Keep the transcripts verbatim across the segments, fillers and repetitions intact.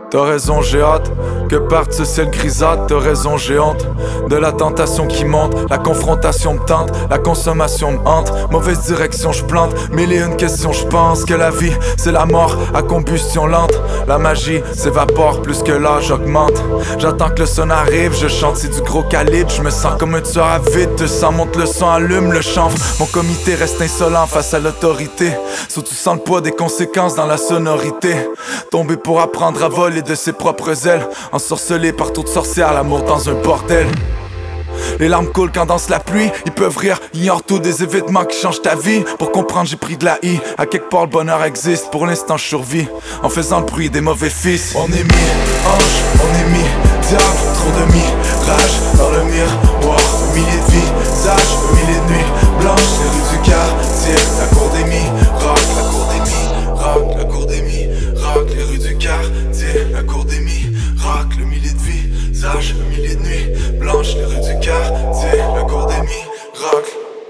T'as raison, j'ai hâte que parte ce ciel grisâtre. T'as raison, j'ai honte de la tentation qui monte. La confrontation me tente, la consommation me hante. Mauvaise direction, je plante, mille et une questions. Je pense que la vie, c'est la mort à combustion lente. La magie s'évapore plus que l'âge augmente. J'attends que le son arrive, je chante, c'est du gros calibre. Je me sens comme un tueur à vide, te sens, monte le son, allume le chanvre. Mon comité reste insolent face à l'autorité. Surtout sans le poids des conséquences dans la sonorité. Tomber pour apprendre à voler de ses propres ailes, ensorcelé par toute sorcière, l'amour dans un bordel. Les larmes coulent quand danse la pluie. Ils peuvent rire, ignorent tout des événements qui changent ta vie. Pour comprendre j'ai pris de la I. À quelque part le bonheur existe, pour l'instant je survis en faisant le bruit des mauvais fils. On est mis ange, on est mis diable. Trop de mirage dans le miroir. Un millier de visages, un millier de nuits blanches. Les rues du quartier, la cour des miracles. La cour des miracles, la cour des miracles. Les rues du quartier, la cour des miracles. Le millier de visages, un millier de nuits blanches. Les rues du quartier, la cour des miracles.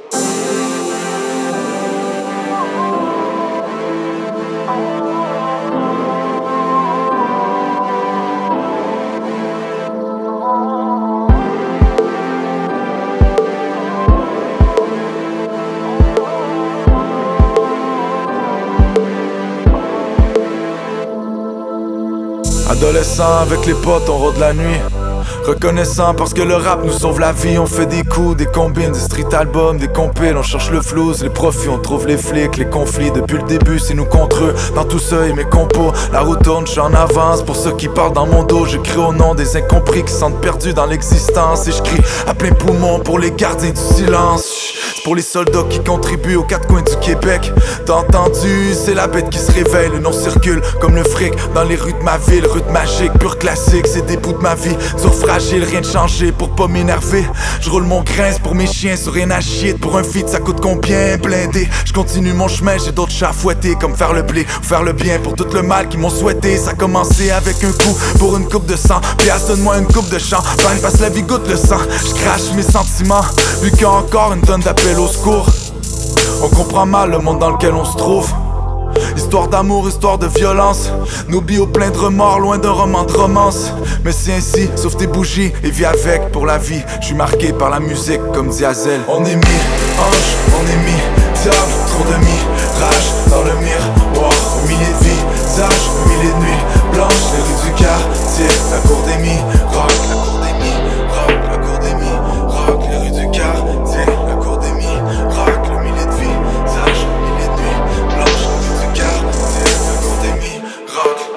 Adolescent avec les potes, on rôde la nuit. Reconnaissant parce que le rap nous sauve la vie. On fait des coups, des combines, des street albums, des compiles. On cherche le flouze, les profits, on trouve les flics, les conflits. Depuis le début c'est nous contre eux, dans tout ça et mes compos. La route tourne, j'en avance. Pour ceux qui parlent dans mon dos, je crie au nom des incompris qui se sentent perdus dans l'existence. Et je crie à plein poumon pour les gardiens du silence. C'est pour les soldats qui contribuent aux quatre coins du Québec. T'as entendu, c'est la bête qui se réveille. Le nom circule comme le fric dans les rues de ma ville. Rue de magique, pur classique, c'est des bouts de ma vie. Dur fragile, rien de changé pour pas m'énerver. Je roule mon grince pour mes chiens, sur rien à chier. Pour un feat ça coûte combien, blindé. Je continue mon chemin, j'ai d'autres chats à fouetter. Comme faire le blé, ou faire le bien pour tout le mal qu'ils m'ont souhaité. Ça a commencé avec un coup pour une coupe de sang. Piastre, donne-moi une coupe de champagne, passe la vie goûte le sang. Je crache mes sentiments, vu qu'il y a encore une tonne d'appels au secours. On comprend mal le monde dans lequel on se trouve. Histoire d'amour, histoire de violence. Nos bio plein de remords, loin d'un roman de romance. Mais c'est ainsi, sauf tes bougies et vis avec pour la vie. Je suis marqué par la musique comme dit Hazel. On est mis ange, on est mis diable. Trop de mirage dans le miroir. Un millier de visages, un millier de nuits blanches. Les rues du quartier, la cour des miracles. La cour des miracles, la cour des miracles. Les rues du quartier, la cour des miracles. Un millier de visages, un millier de nuits blanches. Les rues du quartier, la cour des miracles.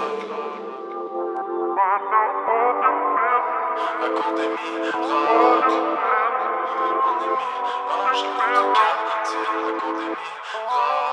La cour des miracles. On est mis ange, la cour du quartier, la cour des miracles.